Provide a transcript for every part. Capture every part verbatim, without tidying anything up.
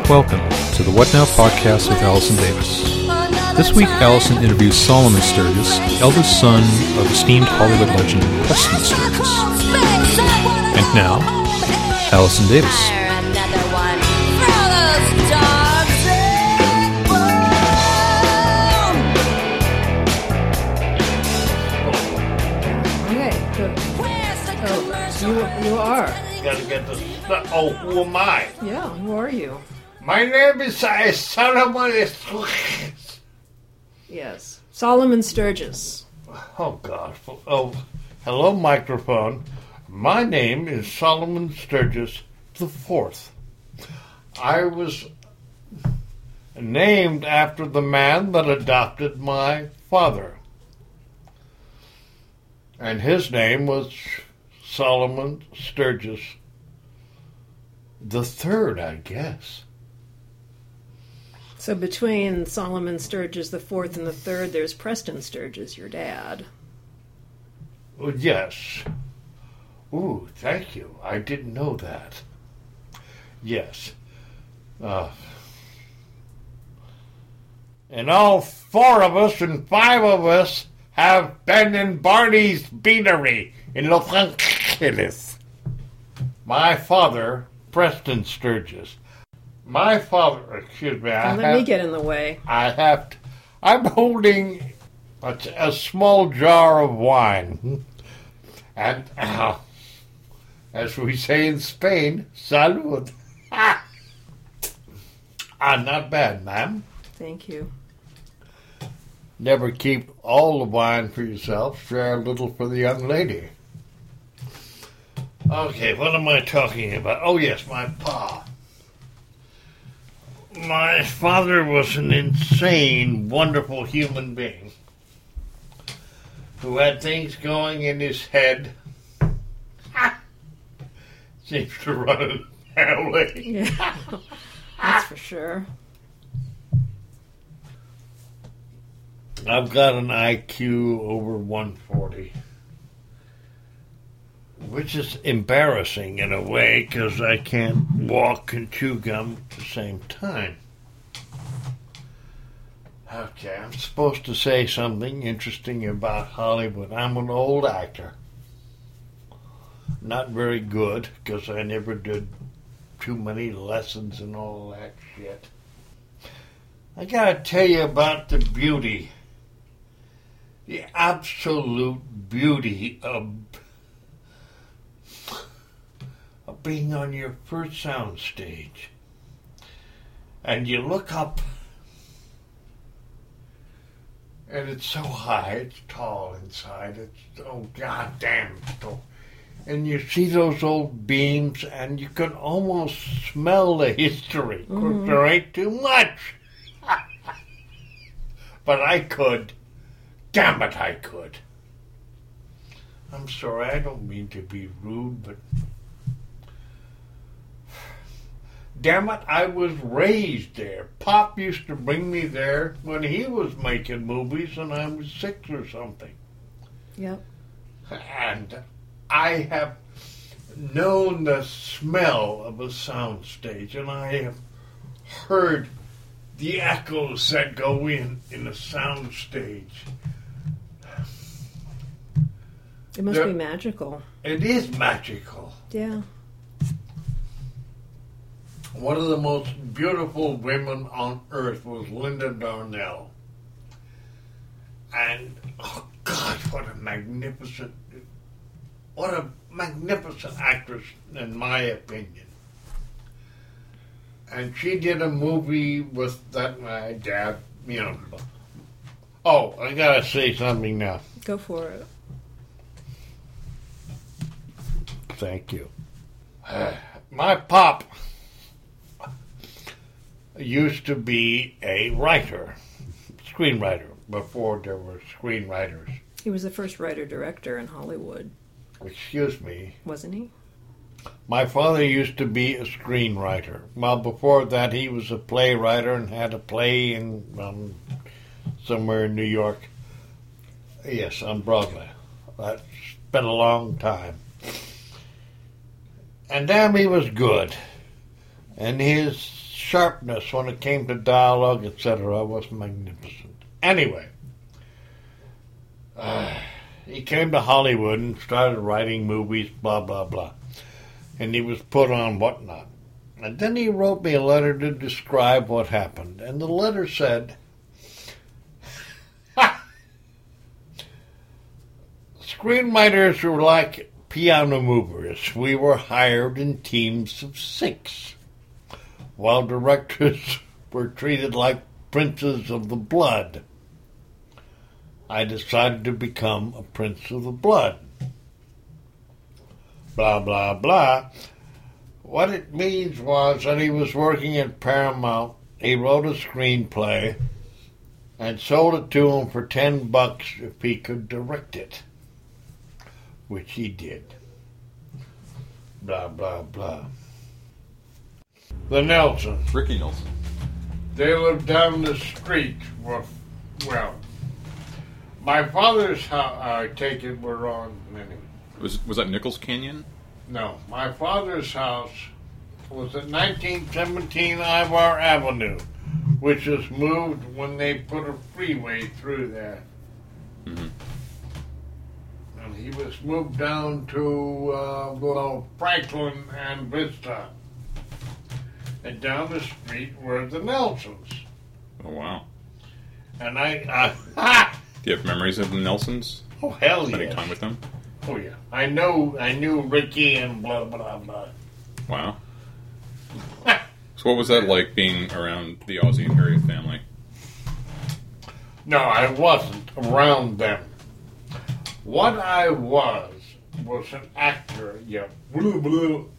Welcome to the What Now podcast with Allison Davis. This week, Allison interviews Solomon Sturgis, eldest son of esteemed Hollywood legend Preston Sturgis. And now, Allison Davis. Okay, good. Oh, you, you are. Gotta get the stuff. Oh, who am I? Yeah, who are you? My name is uh, Solomon Sturgis. Yes, Solomon Sturgis. Oh, God. Oh, hello, microphone. My name is Solomon Sturgis the Fourth. I was named after the man that adopted my father. And his name was Solomon Sturgis the Third, I guess. So between Solomon Sturgis the Fourth and the Third, there's Preston Sturgis, your dad. Oh, yes. Ooh, thank you. I didn't know that. Yes. Uh, and all four of us and five of us have been in Barney's Beanery in Los Angeles. My father, Preston Sturgis. My father, excuse me, I Don't let have, me get in the way. I have to, I'm holding a, a small jar of wine. And, uh, as we say in Spain, salud. Ah, ah not bad, ma'am. Thank you. Never keep all the wine for yourself. Share a little for the young lady. Okay, what am I talking about? Oh, yes, my pa. My father was an insane, wonderful human being who had things going in his head. Seems to run in the family. Yeah, that's for sure. I've got an I Q over one forty, which is embarrassing in a way because I can't walk and chew gum at the same time. Okay, I'm supposed to say something interesting about Hollywood. I'm an old actor. Not very good because I never did too many lessons and all that shit. I gotta tell you about the beauty, the absolute beauty of, of being on your first sound stage. And you look up, and it's so high, it's tall inside, it's, oh god damn, it's tall. And you see those old beams, and you can almost smell the history. Mm-hmm. There ain't too much. But I could. Damn it, I could. I'm sorry, I don't mean to be rude, but... Damn it, I was raised there. Pop used to bring me there when he was making movies, and I was six or something. Yep. And I have known the smell of a soundstage, and I have heard the echoes that go in in a soundstage. It must There, be magical. It is magical. Yeah. One of the most beautiful women on earth was Linda Darnell. And, oh God, what a magnificent, what a magnificent actress, in my opinion. And she did a movie with that, my dad, you know. Oh, I gotta say something now. Go for it. Thank you. Uh, my pop used to be a writer, screenwriter, before there were screenwriters. He was the first writer-director in Hollywood. Excuse me. Wasn't he? My father used to be a screenwriter. Well, before that, he was a playwright and had a play in um, somewhere in New York. Yes, on Broadway. That's been a long time. And damn, he was good. And his sharpness when it came to dialogue, et cetera, was magnificent. Anyway, uh, he came to Hollywood and started writing movies, blah, blah, blah. And he was put on whatnot. And then he wrote me a letter to describe what happened. And the letter said, screenwriters were like piano movers. We were hired in teams of six, while directors were treated like princes of the blood. I decided to become a prince of the blood. Blah, blah, blah. What it means was that he was working at Paramount. He wrote a screenplay and sold it to him for ten bucks if he could direct it, which he did. Blah, blah, blah. The Nelsons. Ricky Nelson. They lived down the street. Well, well my father's house, I take it, we're on many. Was was that Nichols Canyon? No, my father's house was at nineteen seventeen Ivar Avenue, which was moved when they put a freeway through there. Mm-hmm. And he was moved down to uh, well, Franklin and Vista. And down the street were the Nelsons. Oh, wow. And I, uh, ha! Do you have memories of the Nelsons? Oh, hell yeah. Spending time with them? Oh, yeah. I know, I knew Ricky and blah, blah, blah. Wow. So what was that like being around the Ozzie and Harriet family? No, I wasn't around them. What I was, was an actor, yeah, blue, blue.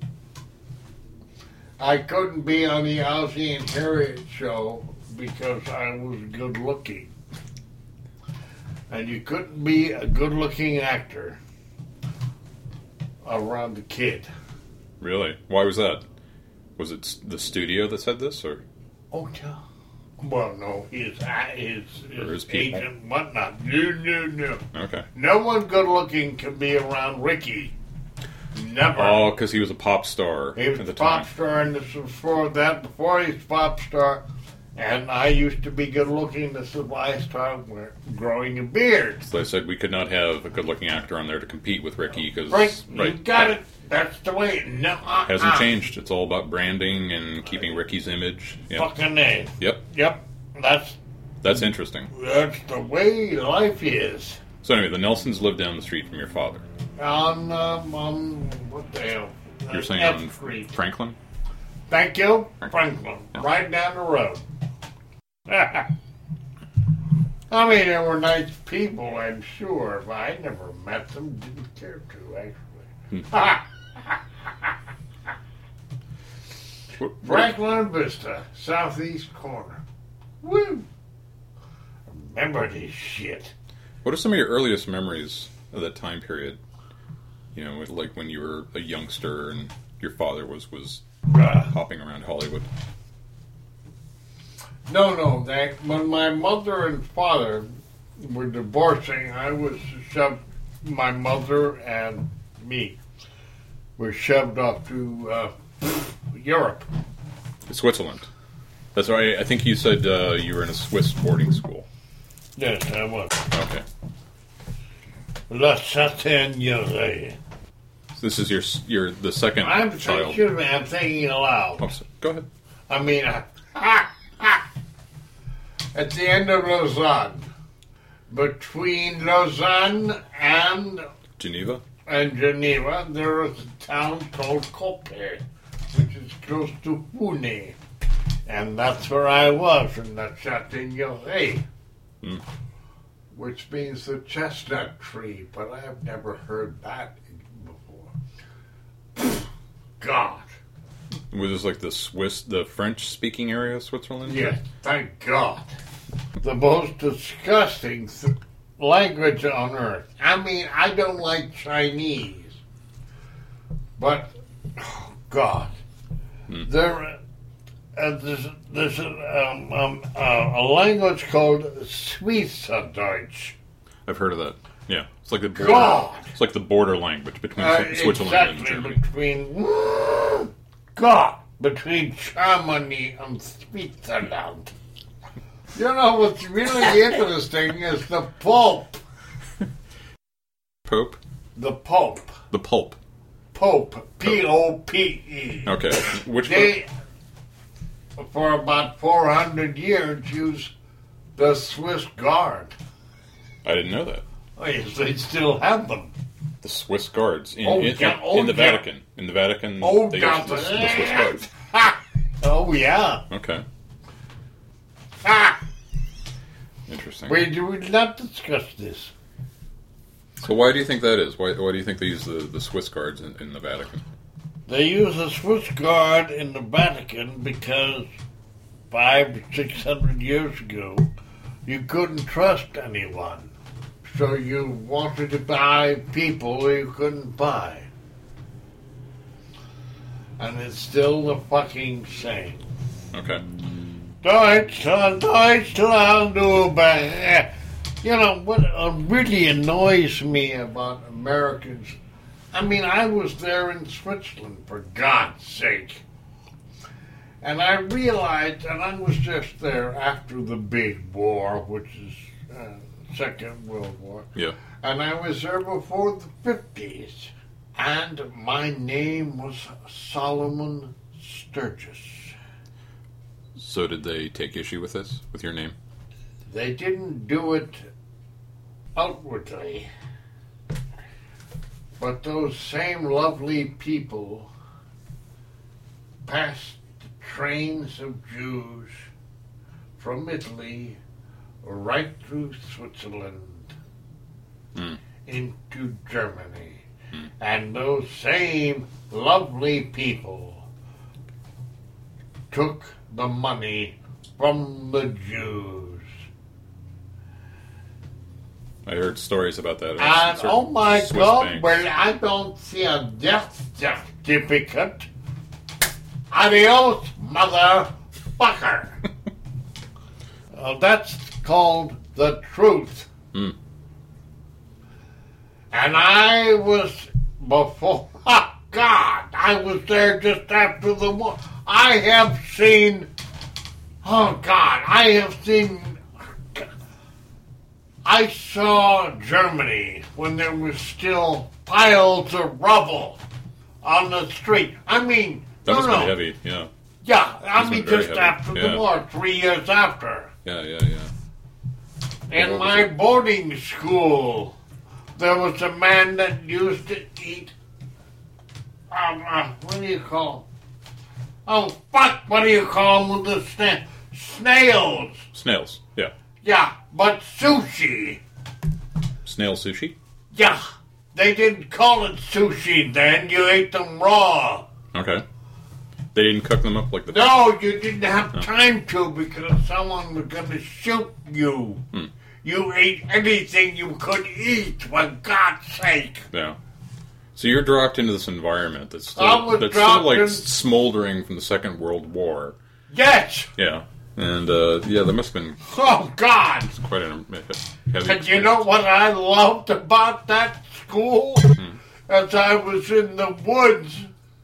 I couldn't be on the Ozzie and Harriet show because I was good looking. And you couldn't be a good looking actor around the kid. Really? Why was that? Was it the studio that said this, or? Oh, yeah. Well, no, his, his, his, his agent, whatnot. No, no, no. Okay. No one good looking can be around Ricky. Never. Oh, because he was a pop star He was at the a pop time. star, and this was before that, before he was a pop star. And I used to be good looking. This is why I started growing a beard. So they said we could not have a good-looking actor on there to compete with Ricky because Right, you right, got it. That's the way. No, uh, hasn't uh, changed. It's all about branding and keeping Ricky's image. Yep. Fucking name. Yep. Yep. That's That's interesting. that's the way life is. So anyway, the Nelsons lived down the street from your father. On um, on what the hell? You're saying F on Street. Franklin? Thank you, Franklin. Yeah. Right down the road. I mean, they were nice people, I'm sure, but I never met them. Didn't care to, actually. What, what, Franklin Vista, southeast corner. Woo! Remember this shit. what are some of your earliest memories of that time period? You know, like when you were a youngster and your father was, was Uh, hopping around Hollywood. no, no, that, when my mother and father were divorcing, I was shoved, my mother and me were shoved off to uh, Europe. Switzerland. That's right. I think you said uh, you were in a Swiss boarding school. Yes, I was. Okay. La Seigneurie. So this is your your the second I'm, child. excuse me, I'm thinking aloud. Oh, so- go ahead. I mean, uh, at the end of Lausanne, between Lausanne and Geneva? and Geneva, there is a town called Coppet, which is close to Pune. And that's where I was, in the Châtaigneraie, Mm. which means the chestnut tree, but I have never heard that before. God. Was this like the Swiss, the French-speaking area of Switzerland? Yes, thank God. The most disgusting th- language on earth. I mean, I don't like Chinese, but oh God, Hmm. there uh, there's there's um, um, uh, a language called Schweizerdeutsch. I've heard of that. Yeah, it's like the border. God. It's like the border language between Uh, Swi- Switzerland and exactly Germany. between God. between Germany and Switzerland. You know what's really interesting is the Pope. Pope? The Pope. The Pulp. Pope. P O P E. Okay. Which They, for about four hundred years, used the Swiss Guard. I didn't know that. Oh, yes, they still have them. The Swiss Guards in, Oh, in, yeah, in, oh, in the yeah. Vatican. In the Vatican, Oh, they yeah. use the, the Swiss Guards. Oh, yeah. Okay. Ah, Interesting. we do not discuss this. So why do you think that is? Why, why do you think they use the, the Swiss Guards in, in the Vatican? They use the Swiss Guard in the Vatican because five, six hundred years ago, you couldn't trust anyone. So you wanted to buy people you couldn't buy. And it's still the fucking same. Okay. Deutschland, Deutschland, über. You know, what uh, really annoys me about Americans, I mean, I was there in Switzerland, for God's sake. And I realized, and I was just there after the big war, which is uh, Second World War. Yeah. And I was there before the fifties. And my name was Solomon Sturgis. So did they take issue with this, with your name? They didn't do it outwardly. But those same lovely people passed trains of Jews from Italy right through Switzerland Mm. into Germany. Mm. And those same lovely people took the money from the Jews. I heard stories about that. And Certain oh my Swiss God, banks. well, I don't see a death certificate. Adios, motherfucker. uh, that's called the truth. Mm. And I was before. Oh God, I was there just after the war. I have seen. Oh God, I have seen. I saw Germany when there was still piles of rubble on the street. I mean, That no, must no. be heavy, yeah. Yeah, I Must mean been very just heavy. after Yeah. the war, three years after. Yeah, yeah, yeah. In What was my it? boarding school, there was a man that used to eat. Um, uh, what do you call? Oh fuck! What do you call them with the sna- snails? Snails, yeah. Yeah, but sushi. Snail sushi? Yeah, they didn't call it sushi then. You ate them raw. Okay. They didn't cook them up like the... No, you didn't have No. time to because someone was going to shoot you. Hmm. You ate anything you could eat, for God's sake. Yeah. So you're dropped into this environment that's still, I was that's still dropped like in- smoldering from the Second World War. Yes. Yeah. And, uh, yeah, that must have been Oh, God. quite a heavy And experience. you know what I loved about that school? Hmm. As I was in the woods,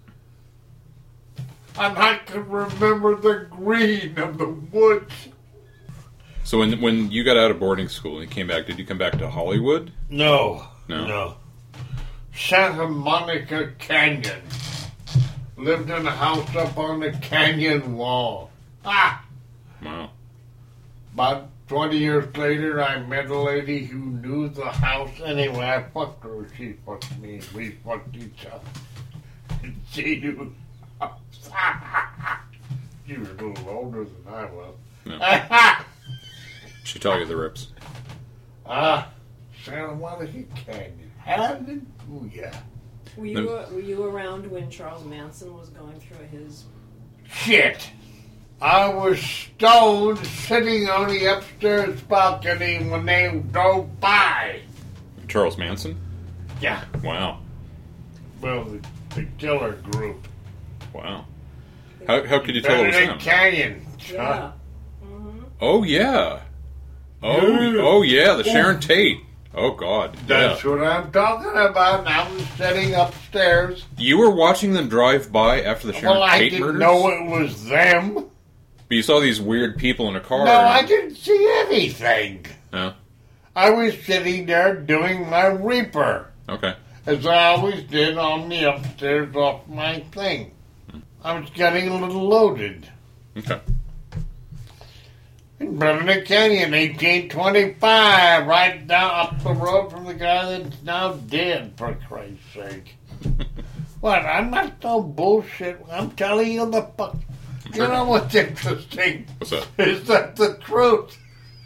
and I could remember the green of the woods. So when when you got out of boarding school and you came back, did you come back to Hollywood? No. No. No. Santa Monica Canyon. Lived in a house up on the canyon wall. Ah! Wow. About twenty years later, I met a lady who knew the house. Anyway, I fucked her. She fucked me. We fucked each other. She knew the house. She was a little older than I was. Yeah. She taught you the rips. Ah, Santa Monica Canyon. Hallelujah. Were you uh, were you around when Charles Manson was going through his? Shit. I was stoned sitting on the upstairs balcony when they drove by. Charles Manson? Yeah. Wow. Well, the, the killer group. Wow. How, how could you tell it was Benedict him? Canyon. Yeah. Mm-hmm. Oh, yeah. Oh, Yeah. oh yeah, the Sharon Tate. Oh, God. That's yeah. what I'm talking about. And I was sitting upstairs. You were watching them drive by after the Sharon Well, I Tate didn't murders? know it was them. But you saw these weird people in a car. No, I and- didn't see anything. No? I was sitting there doing my Reaper, Okay. as I always did on the upstairs off my thing. I was getting a little loaded. Okay. In Benedict Canyon, eighteen twenty-five, right down up the road from the guy that's now dead, for Christ's sake. What? I'm not no bullshit. I'm telling you the fuck. You know what's interesting? What's that? Is that the truth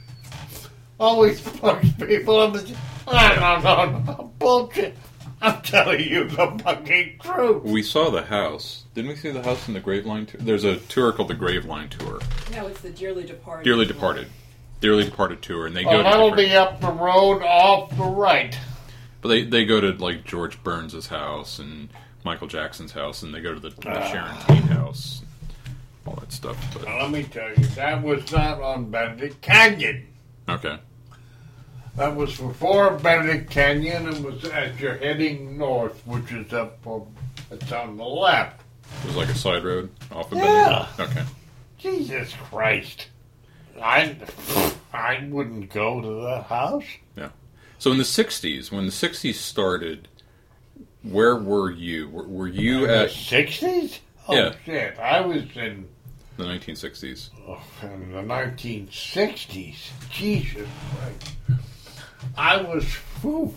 always fucks people up. The, no, no, no, no, bullshit. I'm telling you the fucking truth. We saw the house. Didn't we see the house in the Graveline tour? There's a tour called the Graveline Tour. No, it's the Dearly Departed. Dearly Departed. Dearly Departed tour, and they go Well, to that'll different- be up the road off the right. But they, they go to, like, George Burns' house and Michael Jackson's house, and they go to the, the Ah. Sharon Tate house. All that stuff. But, Now, let me tell you, that was not on Benedict Canyon. okay. That was before Benedict Canyon. It was as you're heading north, which is up, um, it's on the left. It was like a side road off of Yeah. Benedict? Okay. Jesus Christ. I, I wouldn't go to the house. Yeah. So in the sixties, when the sixties started, where were you? Were, were you In the at sixties? Oh, Yeah. shit. I was in, the nineteen sixties? oh, in the nineteen sixties. Jesus Christ. I was, whew,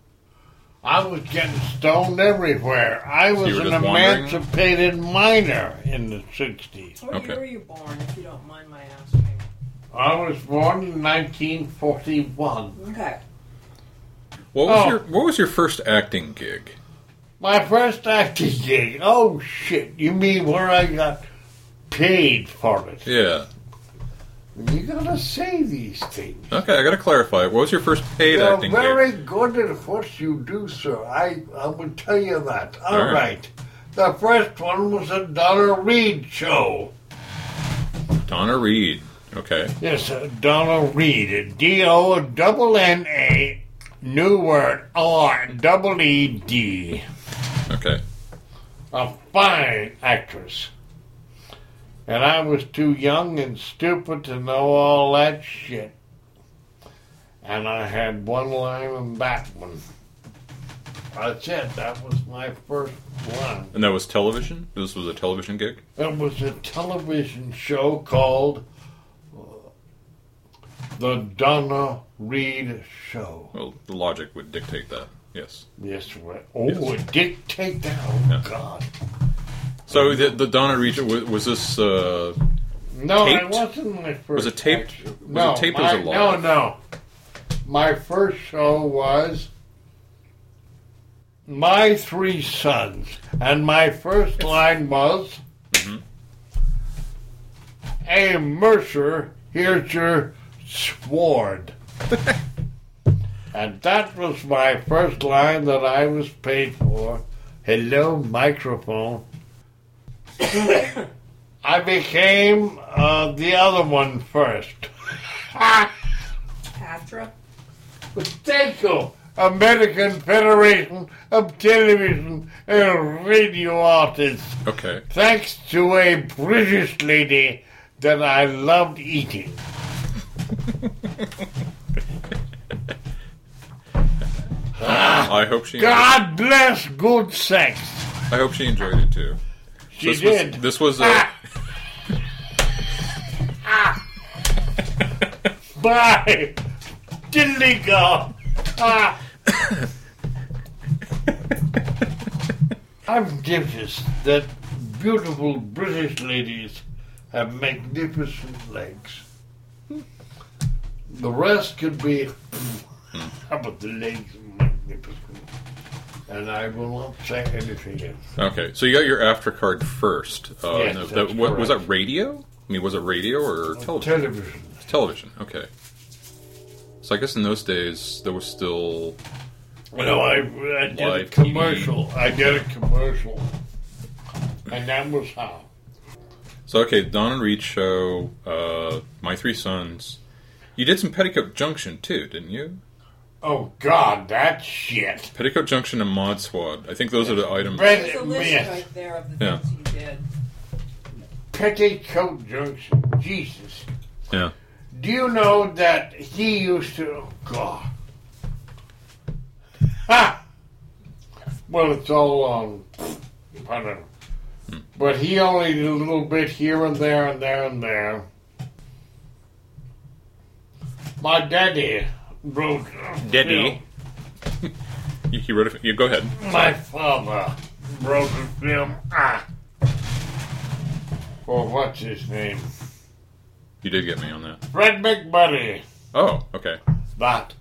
I was getting stoned everywhere. I was you were an just wandering? emancipated minor in the sixties. What Okay. year were you born, if you don't mind my asking? I was born in nineteen forty-one. Okay. What was Oh. your What was your first acting gig? My first acting gig. Oh, shit. You mean where I got paid for it? Yeah. You gotta say these things. Okay, I got to clarify. What was your first paid You're acting very gig? good at what you do, sir. I, I would tell you that. All All right. right. The first one was a Donna Reed show. Donna Reed. Okay. Yes, uh, Donna Reed. D O double N A, new word, R double E D. Okay. A fine actress. And I was too young and stupid to know all that shit. And I had one line in that one. That's it. That was my first one. And that was television? This was a television gig? It was a television show called uh, The Donna Reed Show. Well, the logic would dictate that. Yes. Yes, right. Oh, Yes. it dictate that. Oh, Yeah. God. So the, the Donna Reed, was, was this, uh, No, Taped? it wasn't my first. Was it taped? actually. Was no, it taped or my, was it no, live? no. My first show was My Three Sons, and my first line was, Mm-hmm. "Hey Mercer, here's your sword." And that was my first line that I was paid for. Hello, microphone. I became uh, the other one first. Astra? Thank you, American Federation of Television and Radio Artists. okay. Thanks to a British lady that I loved eating. I hope she God bless good sex. I hope she enjoyed it too. She this did. Was, this was a... Ah. Bye. Diddly go. Ah. I've noticed that beautiful British ladies have magnificent legs. The rest could be, how about the legs are magnificent? And I will not say anything else. Okay, so you got your AfterCard first. Uh, Yes, no, that's that, what, was that correct. radio? I mean, was it radio or television? Television. Television, okay. So I guess in those days, there was still... No, I, I did a Live T V. commercial. I did a commercial. And that was how. So, okay, Don and Reed show, uh, My Three Sons. You did some Petticoat Junction, too, didn't you? Oh, God, that shit. Petticoat Junction and Mod Squad. I think those are the items. Red- There's a list Yes. right there of the Yeah. things he did. Petticoat Junction. Jesus. Yeah. Do you know that he used to... Oh, God. Ha! Well, it's all on... I don't know. Hmm. But he only did a little bit here and there and there and there. My daddy wrote... Daddy? You, you wrote it. You go ahead. My father wrote a film. Ah. For what's his name? You did get me on that. Fred McBuddy. Oh, okay. But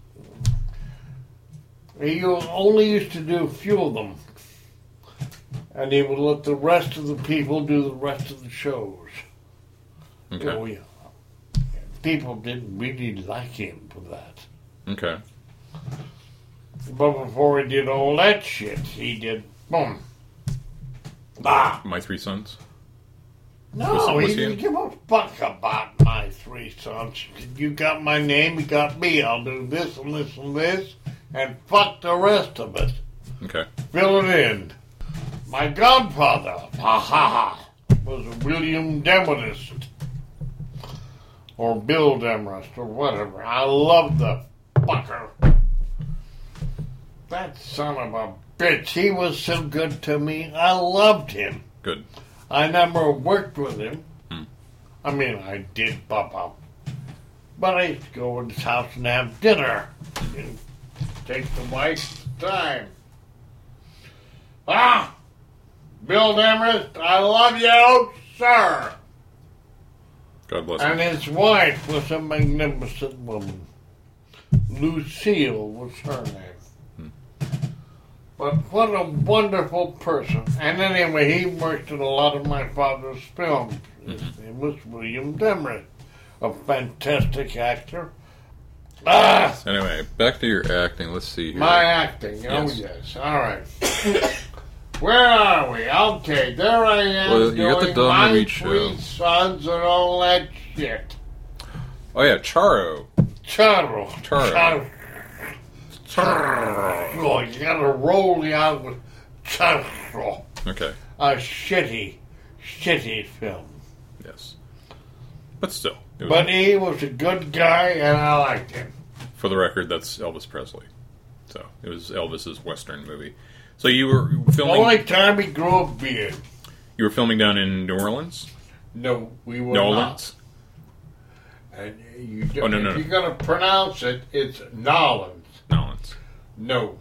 he only used to do a few of them. And he would let the rest of the people do the rest of the shows. Okay. You know, we- people didn't really like him for that. Okay. But before he did all that shit, he did boom. Ah. My Three Sons. No, Was- was he he didn't in- give a fuck about my three sons. You got my name, you got me. I'll do this and this and this, and fuck the rest of it. Okay. Fill it in. My godfather, ha ha ha, was a William Demarest. Or Bill Demarest, or whatever. I love the fucker. That son of a bitch, he was so good to me. I loved him. Good. I never worked with him. Hmm. I mean, I did pop up. But I used to go to his house and have dinner. And take the wife's time. Ah! Bill Demarest, I love you, sir! God bless And him. his wife was a magnificent woman. Lucille was her name. But what a wonderful person. And anyway, he worked in a lot of my father's films. His name was William Demarest, a fantastic actor. Ah! Anyway, back to your acting. Let's see here. My acting. Oh, Yes. yes. All right. Where are we? Okay, there I am Well, you got the doing Donna My Reed Three show. Sons and all that shit. Oh yeah, Charo. Charo. Charo. Charo. Oh, you gotta roll the out with Charo. Okay. A shitty, shitty film. Yes. But still, it was, But he was a good guy and I liked him. for the record, that's Elvis Presley. So it was Elvis's Western movie. So you were The filming. only time he grew a beard. You were filming down in New Orleans. No, we were New not. Orleans. And you do, Oh, no, if no, no. you're gonna pronounce it, it's Nolans. New Orleans. No.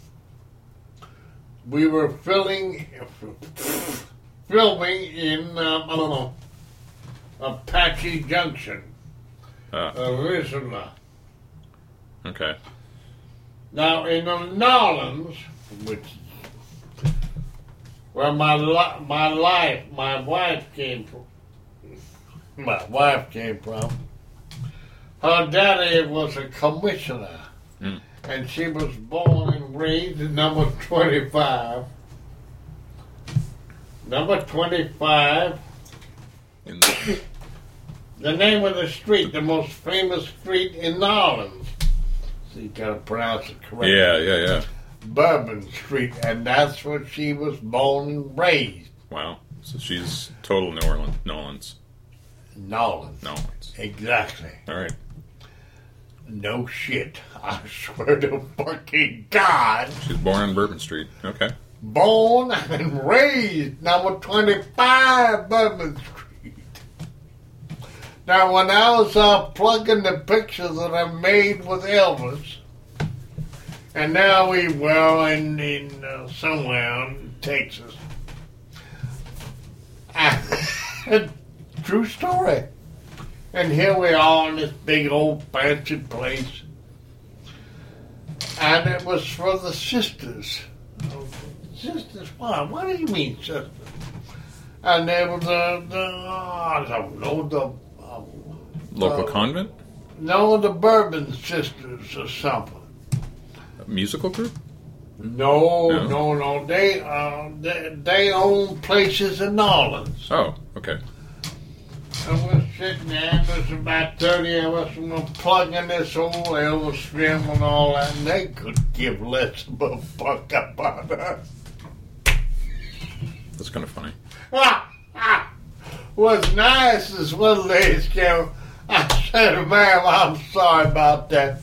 We were filming, filming in, um, I don't know, Apache Junction, Uh, Arizona. okay. Now, in the Nolans, which where my li- my life, my wife came from, my wife came from, her daddy was a commissioner. Mm. And she was born and raised in number twenty-five. Number twenty-five. In the, The name of the street, the most famous street in New Orleans. So you gotta pronounce it correctly. yeah, yeah, yeah. Bourbon Street, and that's where she was born and raised. Wow. So she's total New Orleans. New Orleans. New Orleans. New Orleans. Exactly. All right. No shit. I swear to fucking God. She's born on Bourbon Street. Okay. Born and raised number twenty-five Bourbon Street. Now, when I was uh, plugging the pictures that I made with Elvis, and now we were in, in uh, somewhere in Texas. True story. And here we are in this big old fancy place. And it was for the sisters. Sisters? What? What do you mean, sisters? And they were the, the I don't know, the... Uh, Local uh, convent? No, the Bourbon Sisters or something. A musical group? No, No? no, no. They, uh, they, they own places in New Orleans. Oh, okay. I was sitting there, and there's about thirty of us, and we're plugging this old Elvis film and all that, and they could give less of a fuck about us. That's kind of funny. What's nice is one lady came, I said, ma'am, I'm sorry about that.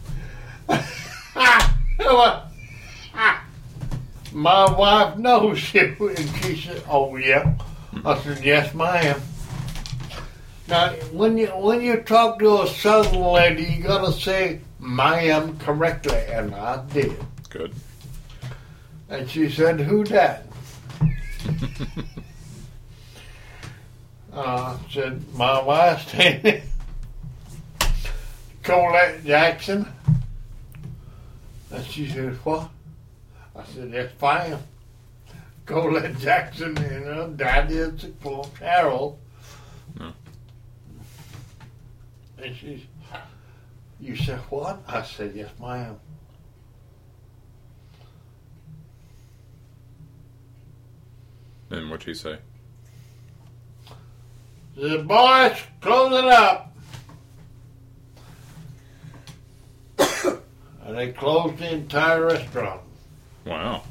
My wife knows it, and she said, oh, yeah. I said, yes, ma'am. Now, when you when you talk to a southern lady, you gotta say ma'am correctly, and I did. Good. And she said, who that? uh, said, my wife's name, Colette Jackson. And she said, what? I said, that's fine. Colette Jackson, you know, Daddy is the close Harold. No. And she, you said, what? I said, yes, ma'am. And what'd she say? The boys, close it up. And they closed the entire restaurant. Wow.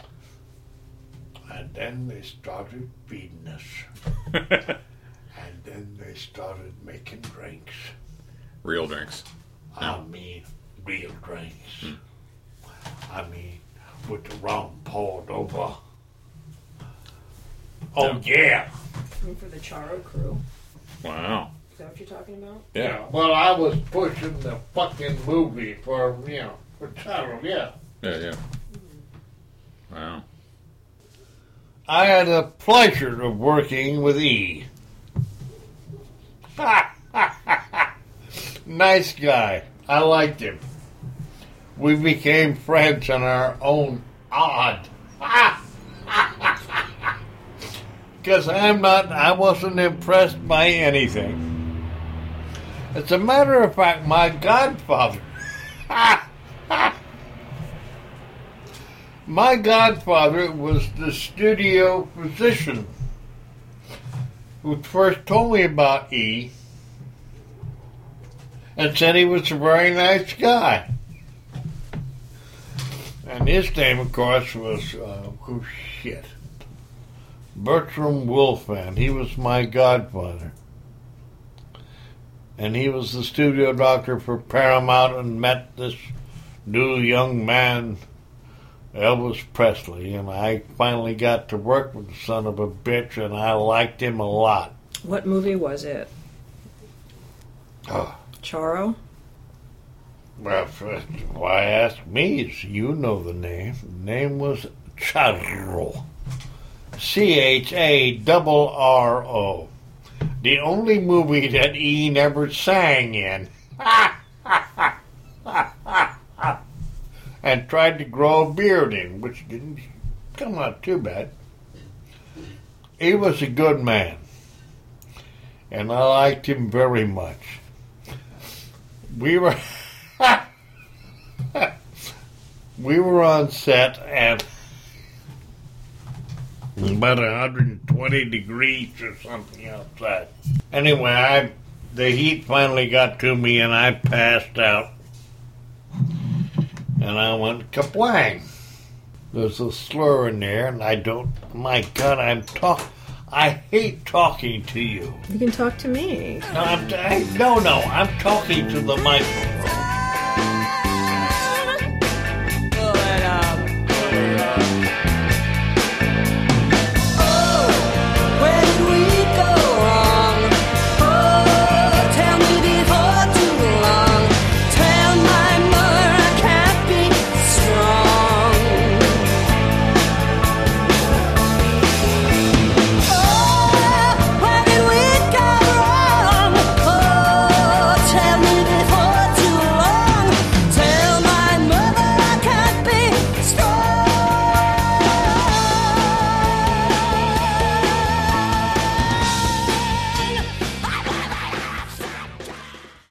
And then they started feeding us. And then they started making drinks. Real drinks. I mean, real drinks. Hmm. I mean, with the rum poured over. Oh, yeah. And for the Charo crew. Wow. Is that what you're talking about? Yeah. Well, I was pushing the fucking movie for, you know, for Charles, yeah. Yeah, yeah. Wow. I had the pleasure of working with E. Nice guy. I liked him. We became friends on our own odd. Because I'm not, I wasn't impressed by anything. As a matter of fact, my godfather, my godfather was the studio physician who first told me about E and said he was a very nice guy. And his name, of course, was, uh, oh shit, Bertram Wolfman. He was my godfather. And he was the studio doctor for Paramount and met this new young man, Elvis Presley. And I finally got to work with the son of a bitch, and I liked him a lot. What movie was it? Oh. Charo? Well, first, why ask me? Is you know the name. The name was Charo. C H A R R O. The only movie that E never sang in. And tried to grow a beard in, which didn't come out too bad. He was a good man. And I liked him very much. We were... we were on set and it was about one hundred twenty degrees or something outside. Anyway, I the heat finally got to me and I passed out. And I went kaplang. There's a slur in there and I don't, my God, I'm talk. I hate talking to you. You can talk to me. No, I'm, I, no, no, I'm talking to the microphone.